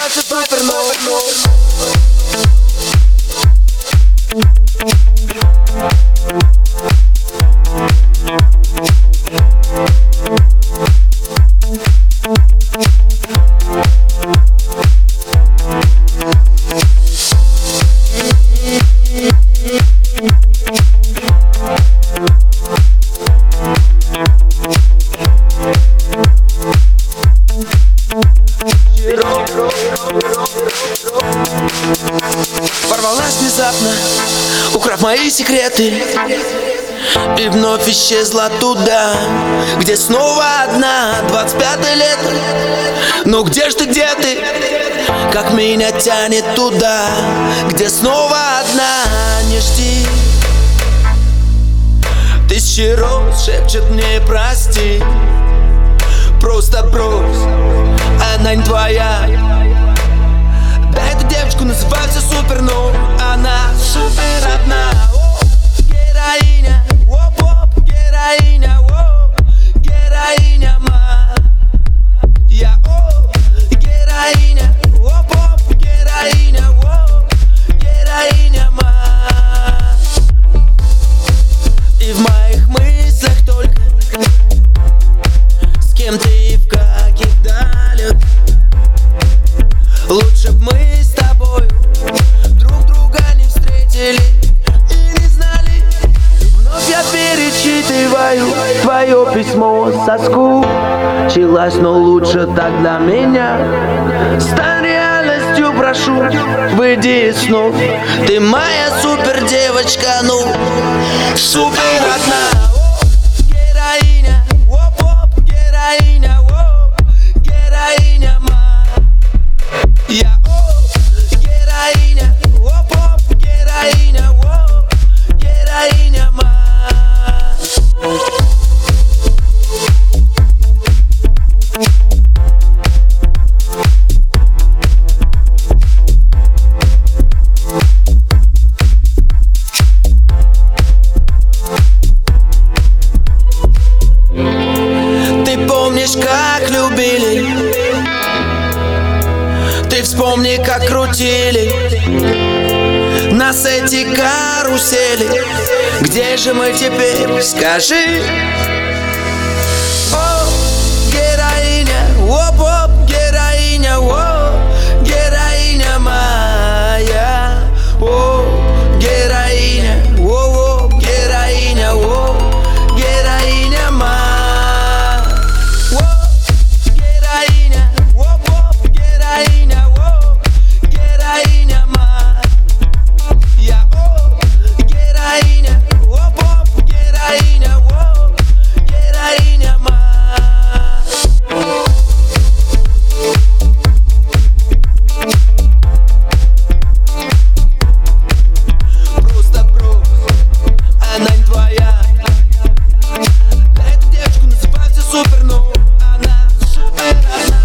называется супернов. Ворвалась внезапно, украв мои секреты, и вновь исчезла туда, где снова одна. 25-е лето, ну где ж ты, где ты? Как меня тянет туда, где снова одна. Не жди. Тысячи роз шепчет мне прости. Просто брось, она не твоя. Да, эту девочку называют все супер, но она супер одна. Героиня, оп-оп, героиня, героиня моя. Героиня, оп-оп, героиня, героиня моя. И в моих мыслях только с кем ты и в каких далях. Лучше б мы с тобой друг друга не встретили и не знали. Вновь я перечитываю твое письмо, соскучилась, но лучше так для меня. Стань реальностью, прошу, выйди из снов. Ты моя супер девочка, ну супер одна. Героиня, оп-оп, героиня, героиня моя. Героиня, оп-оп, героиня, героиня моя. Ты помнишь, как любили? Ты вспомни, как крутили нас эти карусели. Где же мы теперь, скажи? О, героиня, оп-оп, героиня, героиня моя. О, героиня, о, героиня, героиня моя. Героиня, оп-оп, героиня, героиня моя. Героиня, оп-оп, героиня, героиня моя. Просто брось, она не твоя. Эту девочку называют все супер, но она супер одна.